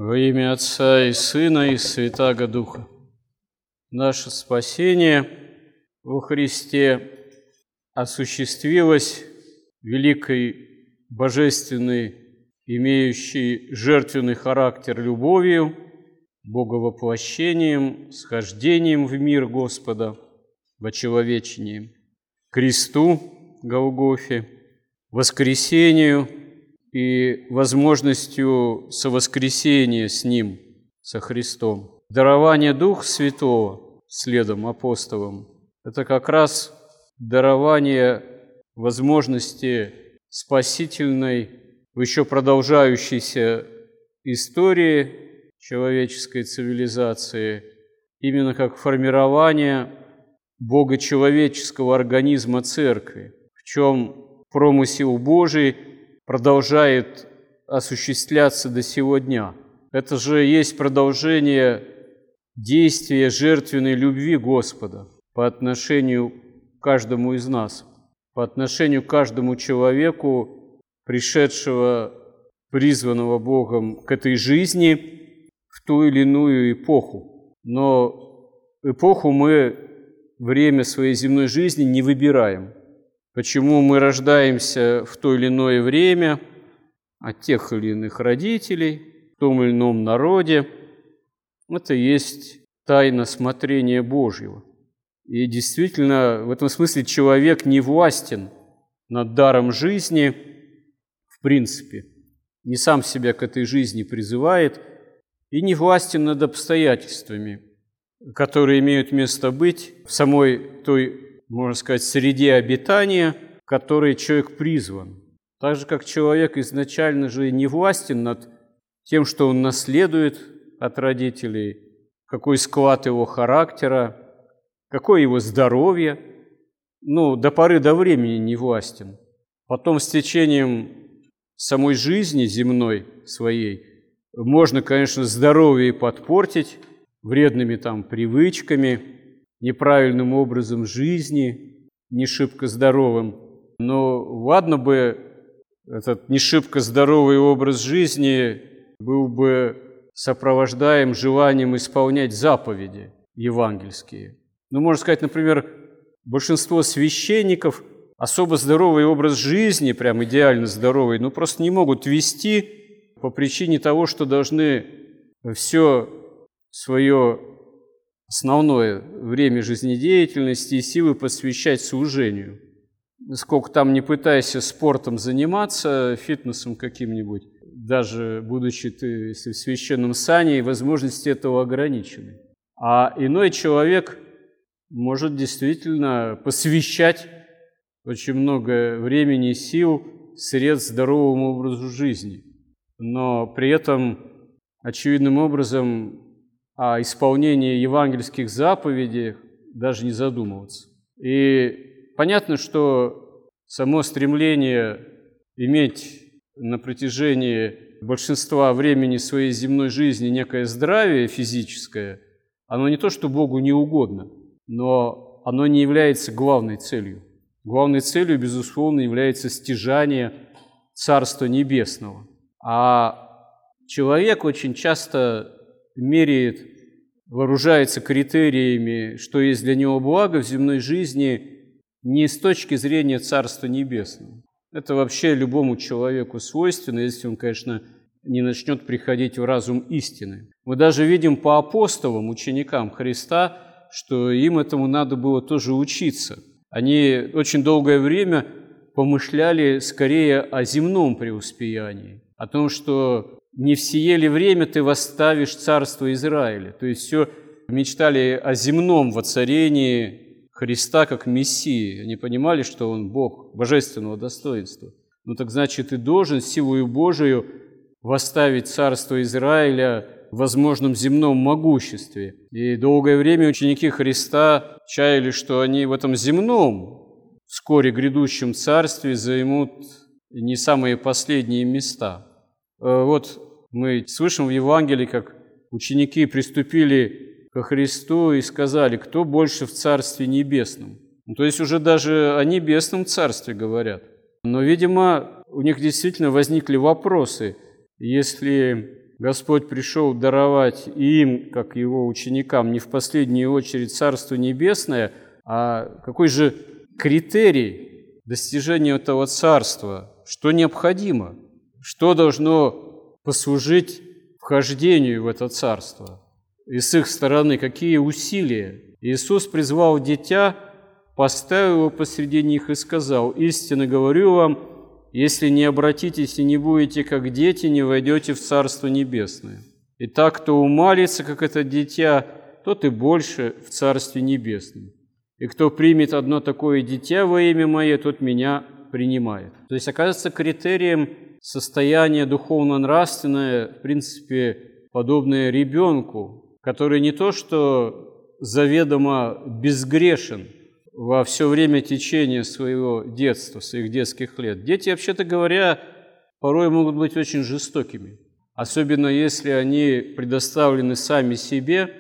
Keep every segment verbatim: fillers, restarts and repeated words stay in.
Во имя Отца и Сына и Святаго Духа. Наше спасение во Христе осуществилось великой, божественной, имеющей жертвенный характер любовью, боговоплощением, схождением в мир Господа, вочеловечением, кресту Голгофе, воскресению и возможностью совоскресения с Ним, со Христом. Дарование Духа Святого следом апостолам – это как раз дарование возможности спасительной в еще продолжающейся истории человеческой цивилизации, именно как формирование богочеловеческого организма Церкви, в чем промысел Божий продолжает осуществляться до сего дня. Это же есть продолжение действия жертвенной любви Господа по отношению к каждому из нас, по отношению к каждому человеку, пришедшего, призванного Богом к этой жизни в ту или иную эпоху. Но эпоху мы, время своей земной жизни не выбираем. Почему мы рождаемся в то или иное время от тех или иных родителей, в том или ином народе, это есть тайна смотрения Божьего. И действительно, в этом смысле человек не властен над даром жизни, в принципе, не сам себя к этой жизни призывает и не властен над обстоятельствами, которые имеют место быть в самой той, можно сказать, среде обитания, в которой человек призван. Так же, как человек изначально же не властен над тем, что он наследует от родителей, какой склад его характера, какое его здоровье, ну, до поры до времени не властен. Потом с течением самой жизни земной своей можно, конечно, здоровье подпортить вредными там привычками, неправильным образом жизни, не шибко здоровым. Но ладно бы этот не шибко здоровый образ жизни был бы сопровождаем желанием исполнять заповеди евангельские. Ну, можно сказать, например, большинство священников особо здоровый образ жизни, прям идеально здоровый, ну, просто не могут вести по причине того, что должны все свое основное время жизнедеятельности и силы посвящать служению. Сколько там не пытайся спортом заниматься, фитнесом каким-нибудь, даже будучи ты если в священном сане, возможности этого ограничены. А иной человек может действительно посвящать очень много времени и сил, средств здоровому образу жизни, но при этом очевидным образом о исполнении евангельских заповедей даже не задумываться. И понятно, что само стремление иметь на протяжении большинства времени своей земной жизни некое здравие физическое, оно не то, что Богу не угодно, но оно не является главной целью. Главной целью, безусловно, является стяжание Царства Небесного. А человек очень часто меряет, вооружается критериями, что есть для него благо в земной жизни, не с точки зрения Царства Небесного. Это вообще любому человеку свойственно, если он, конечно, не начнет приходить в разум истины. Мы даже видим по апостолам, ученикам Христа, что им этому надо было тоже учиться. Они очень долгое время помышляли скорее о земном преуспеянии, о том, что не в сие ли время ты восставишь царство Израиля. То есть все мечтали о земном воцарении Христа как Мессии. Они понимали, что Он Бог божественного достоинства. Ну так значит, и должен силою Божию восставить царство Израиля в возможном земном могуществе. И долгое время ученики Христа чаяли, что они в этом земном, вскоре грядущем царстве займут не самые последние места. Вот мы слышим в Евангелии, как ученики приступили ко Христу и сказали, кто больше в Царстве Небесном. Ну, то есть уже даже о Небесном Царстве говорят. Но, видимо, у них действительно возникли вопросы. Если Господь пришел даровать и им, как его ученикам, не в последнюю очередь Царство Небесное, а какой же критерий достижения этого Царства? Что необходимо? Что должно послужить вхождению в это Царство? И с их стороны какие усилия? Иисус призвал дитя, поставил его посреди них и сказал: «Истинно говорю вам, если не обратитесь и не будете как дети, не войдете в Царство Небесное. Итак, кто умалится, как это дитя, тот и больше в Царстве Небесном. И кто примет одно такое дитя во имя Мое, тот Меня принимает». То есть, оказывается, критерием состояния духовно-нравственное, в принципе, подобное ребенку, который не то что заведомо безгрешен во все время течения своего детства, своих детских лет. Дети, вообще-то говоря, порой могут быть очень жестокими, особенно если они предоставлены сами себе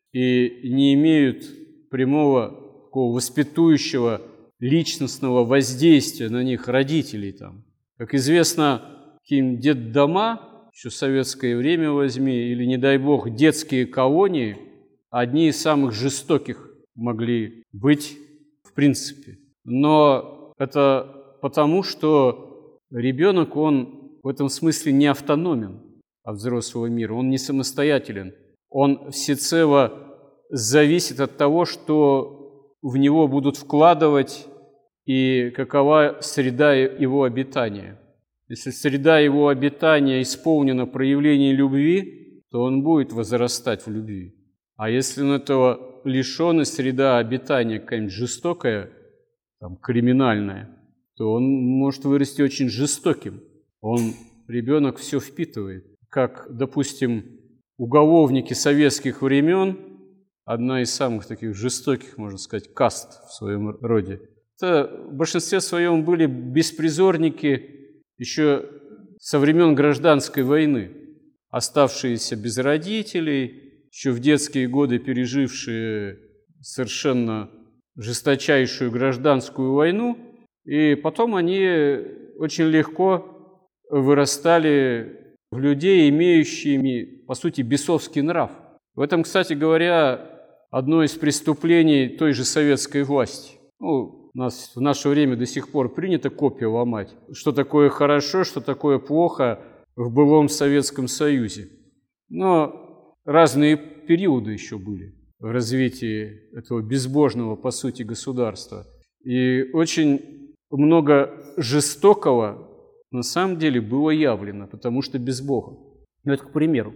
и не имеют прямого такого воспитующего личностного воздействия на них родителей. Там. Как известно, какие-нибудь детдома, еще в советское время возьми, или, не дай бог, детские колонии, одни из самых жестоких могли быть в принципе. Но это потому, что ребенок, он в этом смысле не автономен от взрослого мира, он не самостоятелен. Он всецело зависит от того, что в него будут вкладывать и какова среда его обитания. Если среда его обитания исполнена проявлением любви, то он будет возрастать в любви. А если он этого лишен, и среда обитания какая-нибудь жестокая, там, криминальная, то он может вырасти очень жестоким. Он, ребенок, все впитывает. Как, допустим, уголовники советских времен, одна из самых таких жестоких, можно сказать, каст в своем роде. Это в большинстве своем были беспризорники еще со времен гражданской войны, оставшиеся без родителей, еще в детские годы пережившие совершенно жесточайшую гражданскую войну, и потом они очень легко вырастали в людей, имеющими, по сути, бесовский нрав. В этом, кстати говоря, одно из преступлений той же советской власти. Ну, у нас в наше время до сих пор принято копья ломать. Что такое хорошо, что такое плохо в былом Советском Союзе. Но разные периоды еще были в развитии этого безбожного, по сути, государства. И очень много жестокого на самом деле было явлено, потому что без Бога. Ну, это к примеру.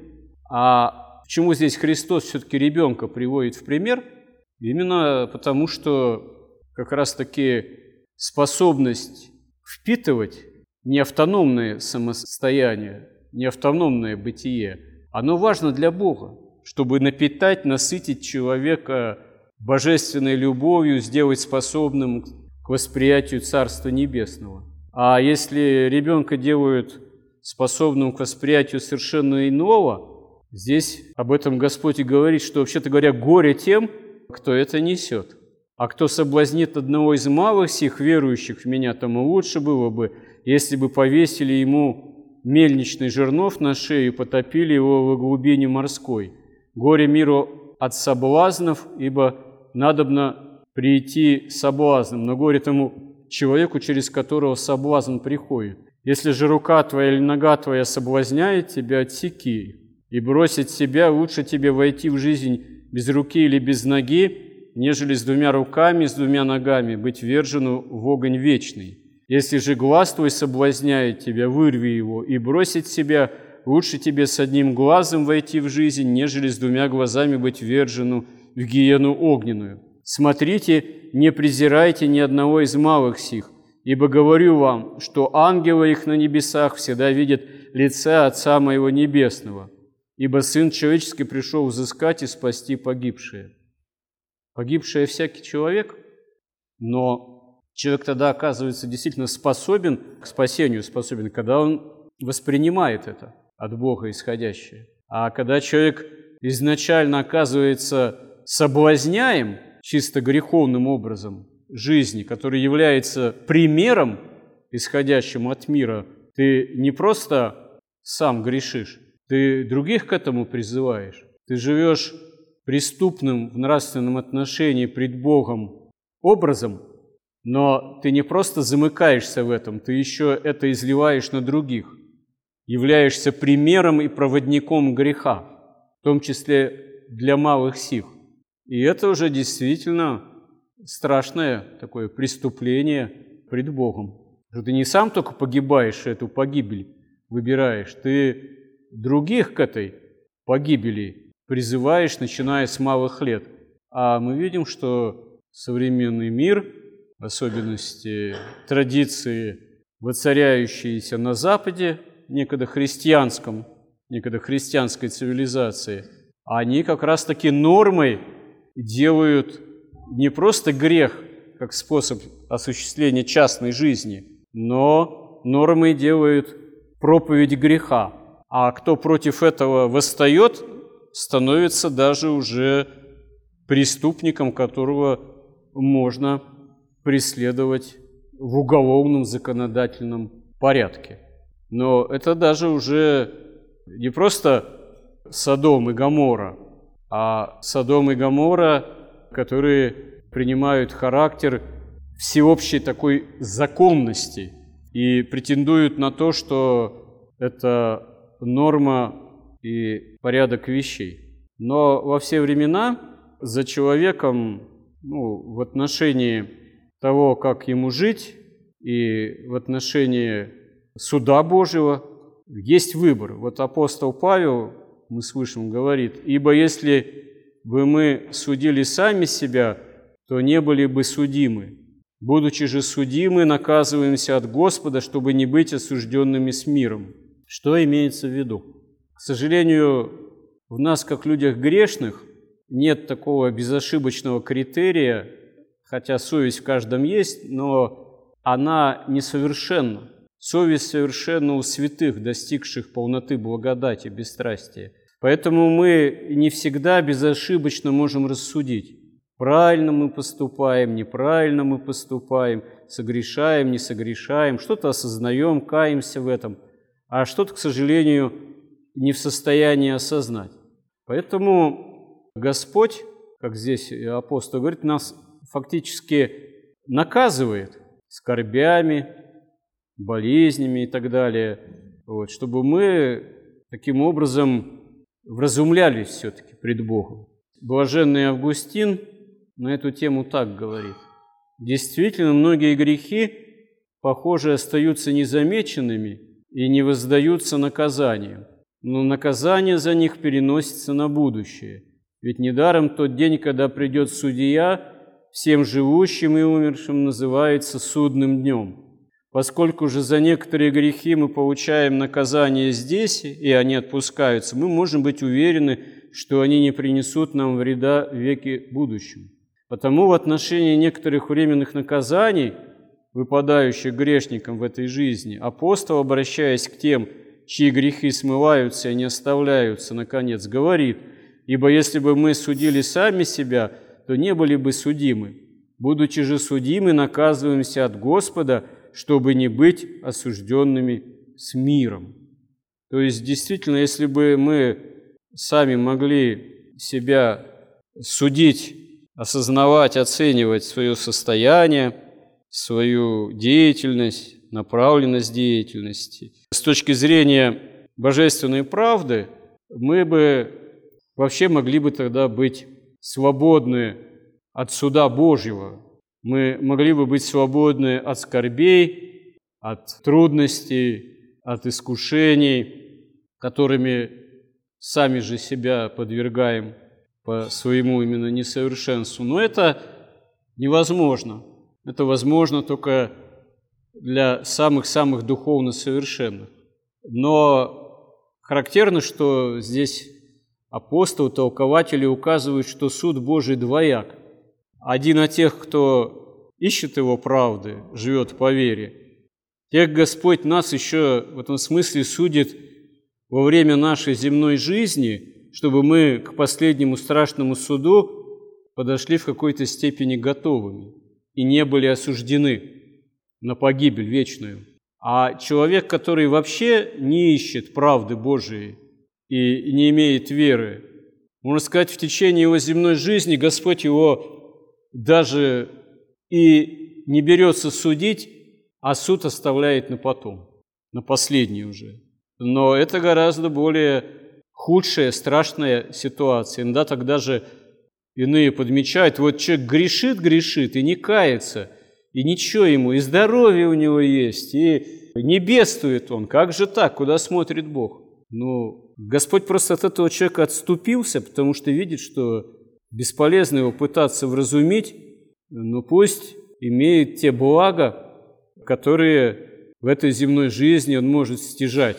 А почему здесь Христос все-таки ребенка приводит в пример? Именно потому, что как раз-таки способность впитывать неавтономное самостояние, неавтономное бытие, оно важно для Бога, чтобы напитать, насытить человека божественной любовью, сделать способным к восприятию Царства Небесного. А если ребенка делают способным к восприятию совершенно иного, здесь об этом Господь и говорит, что, вообще-то говоря, горе тем, кто это несет. А кто соблазнит одного из малых сих верующих в Меня, тому лучше было бы, если бы повесили ему мельничный жернов на шею и потопили его во глубине морской. Горе миру от соблазнов, ибо надобно прийти соблазном, но горе тому человеку, через которого соблазн приходит. Если же рука твоя или нога твоя соблазняет тебя, отсеки, и бросить себя лучше тебе войти в жизнь без руки или без ноги, нежели с двумя руками, с двумя ногами быть вержену в огонь вечный. Если же глаз твой соблазняет тебя, вырви его, и бросить себя лучше тебе с одним глазом войти в жизнь, нежели с двумя глазами быть вержену в гиену огненную. Смотрите, не презирайте ни одного из малых сих, ибо говорю вам, что ангелы их на небесах всегда видят лица Отца Моего Небесного, ибо Сын Человеческий пришел взыскать и спасти погибшие». Погибший всякий человек, но человек тогда оказывается действительно способен к спасению, способен, когда он воспринимает это от Бога исходящее. А когда человек изначально оказывается соблазняем чисто греховным образом жизни, который является примером, исходящим от мира, ты не просто сам грешишь, Ты других к этому призываешь. Ты живешь преступным в нравственном отношении пред Богом образом, но ты не просто замыкаешься в этом, ты еще это изливаешь на других, являешься примером и проводником греха, в том числе для малых сих. И это уже действительно страшное такое преступление пред Богом. Что ты не сам только погибаешь, эту погибель выбираешь, ты других к этой погибели призываешь, начиная с малых лет. А мы видим, что современный мир, в особенности традиции, воцаряющиеся на Западе, некогда христианском, некогда христианской цивилизации, они как раз-таки нормой делают не просто грех как способ осуществления частной жизни, но нормой делают проповедь греха. А кто против этого восстает, становится даже уже преступником, которого можно преследовать в уголовном законодательном порядке. Но это даже уже не просто Содом и Гоморра, а Содом и Гоморра, которые принимают характер всеобщей такой законности и претендуют на то, что это норма и порядок вещей. Но во все времена за человеком, ну, в отношении того, как ему жить, и в отношении суда Божьего есть выбор. Вот апостол Павел, мы слышим, говорит: «Ибо если бы мы судили сами себя, то не были бы судимы. Будучи же судимы, наказываемся от Господа, чтобы не быть осужденными с миром». Что имеется в виду? К сожалению, в нас, как людях грешных, нет такого безошибочного критерия, хотя совесть в каждом есть, но она несовершенна. Совесть совершенна у святых, достигших полноты благодати, бесстрастия. Поэтому мы не всегда безошибочно можем рассудить, правильно мы поступаем, неправильно мы поступаем, согрешаем, не согрешаем, что-то осознаем, каемся в этом, а что-то, к сожалению, не в состоянии осознать. Поэтому Господь, как здесь апостол говорит, нас фактически наказывает скорбями, болезнями и так далее, вот, чтобы мы таким образом вразумлялись все-таки пред Богом. Блаженный Августин на эту тему так говорит: «Действительно, многие грехи, похоже, остаются незамеченными и не воздаются наказанием, но наказание за них переносится на будущее. Ведь недаром тот день, когда придет судья, всем живущим и умершим называется судным днем. Поскольку же за некоторые грехи мы получаем наказание здесь, и они отпускаются, мы можем быть уверены, что они не принесут нам вреда в веке будущем. Потому в отношении некоторых временных наказаний, выпадающих грешникам в этой жизни, апостол, обращаясь к тем, чьи грехи смываются и не оставляются, наконец, говорит: «Ибо если бы мы судили сами себя, то не были бы судимы. Будучи же судимы, наказываемся от Господа, чтобы не быть осужденными с миром». То есть, действительно, если бы мы сами могли себя судить, осознавать, оценивать свое состояние, свою деятельность, направленность деятельности, с точки зрения божественной правды, мы бы вообще могли бы тогда быть свободны от суда Божьего. Мы могли бы быть свободны от скорбей, от трудностей, от искушений, которыми сами же себя подвергаем по своему именно несовершенству. Но это невозможно. Это возможно только для самых-самых духовно совершенных. Но характерно, что здесь апостол, толкователи указывают, что суд Божий двояк. Один от тех, кто ищет его правды, живет по вере. Тех Господь нас еще в этом смысле судит во время нашей земной жизни, чтобы мы к последнему страшному суду подошли в какой-то степени готовыми и не были осуждены на погибель вечную. А человек, который вообще не ищет правды Божией, и не имеет веры. Можно сказать, в течение его земной жизни Господь его даже и не берется судить, а суд оставляет на потом, на последний уже. Но это гораздо более худшая, страшная ситуация. Иногда тогда же иные подмечают, вот человек грешит, грешит и не кается, и ничего ему, и здоровье у него есть, и не бедствует он. Как же так? Куда смотрит Бог? Ну, Господь просто от этого человека отступился, потому что видит, что бесполезно его пытаться вразумить, но пусть имеет те блага, которые в этой земной жизни он может стяжать.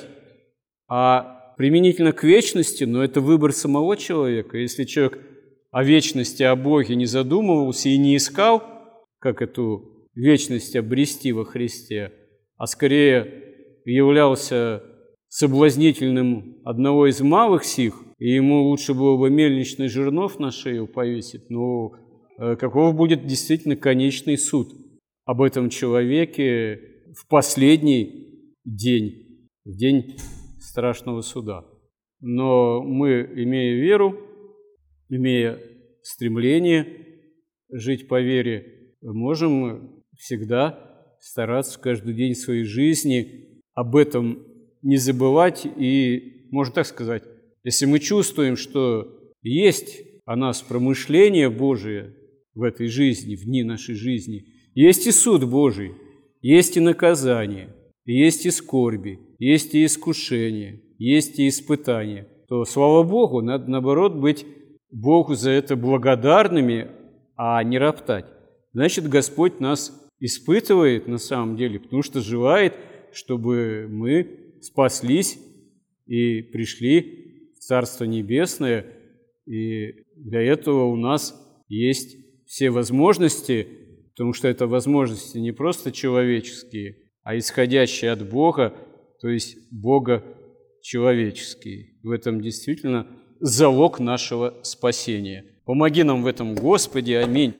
А применительно к вечности, но это выбор самого человека. Если человек о вечности, о Боге не задумывался и не искал, как эту вечность обрести во Христе, а скорее являлся соблазнительным одного из малых сих, и ему лучше было бы мельничный жернов на шею повесить, но каков будет действительно конечный суд об этом человеке в последний день, в день страшного суда. Но мы, имея веру, имея стремление жить по вере, можем всегда стараться каждый день своей жизни об этом не забывать. И, можно так сказать, если мы чувствуем, что есть о нас промышление Божие в этой жизни, в дни нашей жизни, есть и суд Божий, есть и наказание, есть и скорби, есть и искушение, есть и испытания, то, слава Богу, надо, наоборот, быть Богу за это благодарными, а не роптать. Значит, Господь нас испытывает на самом деле, потому что желает, чтобы мы спаслись и пришли в Царство Небесное, и для этого у нас есть все возможности, потому что это возможности не просто человеческие, а исходящие от Бога, то есть Бога человеческие. В этом действительно залог нашего спасения. Помоги нам в этом, Господи. Аминь.